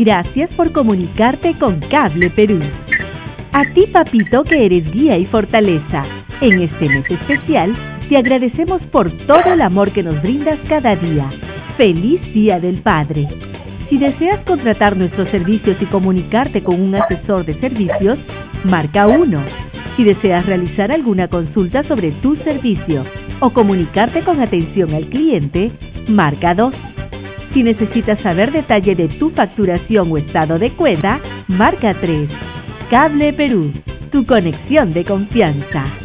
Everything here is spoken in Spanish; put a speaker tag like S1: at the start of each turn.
S1: Gracias por comunicarte con Cable Perú. A ti, papito, que eres guía y fortaleza. En este mes especial, te agradecemos por todo el amor que nos brindas cada día. ¡Feliz Día del Padre! Si deseas contratar nuestros servicios y comunicarte con un asesor de servicios, marca 1. Si deseas realizar alguna consulta sobre tu servicio o comunicarte con atención al cliente, marca 2. Si necesitas saber detalle de tu facturación o estado de cuenta, marca 3. Cable Perú, tu conexión de confianza.